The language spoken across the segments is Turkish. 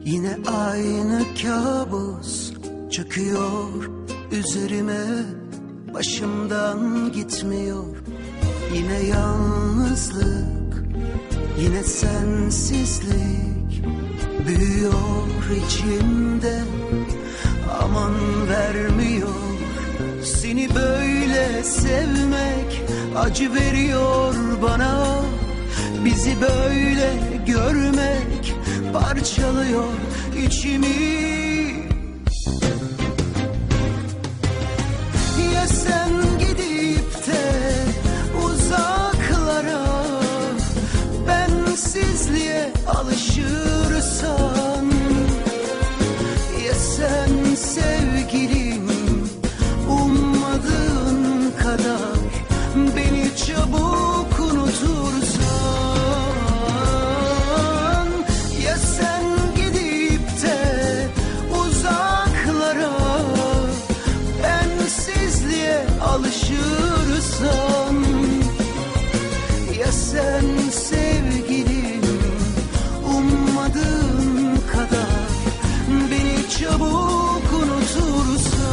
Yine aynı kabus çöküyor üzerime, başımdan gitmiyor. Yine yalnızlık, yine sensizlik büyüyor içimde, aman vermiyor. Seni böyle sevmek acı veriyor bana, bizi böyle görmek parçalıyor içimi. Ya sen gidip de uzaklara bensizliğe alışırsan, ya sen sevgilim ummadığın kadar beni çabuk unutursan, ya sen gidip de uzaklara bensizliğe alışırsan, ya sen sevgilim ummadığın kadar beni çabuk unutursan.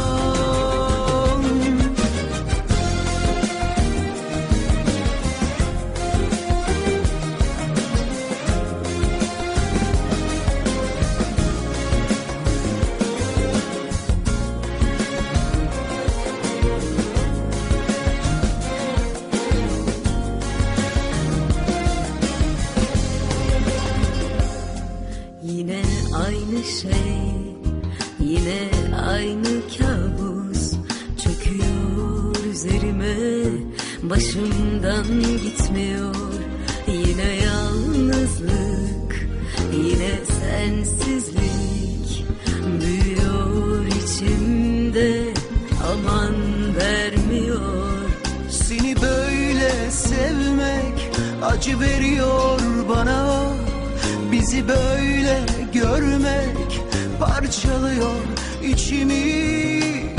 Yine aynı şey, yine aynı kabus çöküyor üzerime, başımdan gitmiyor. Yine yalnızlık, yine sensizlik büyüyor içimde, aman vermiyor. Seni böyle sevmek acı veriyor bana, bizi böyle görmek parçalıyor içimi.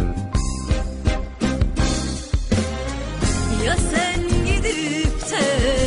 Ya sen gidip de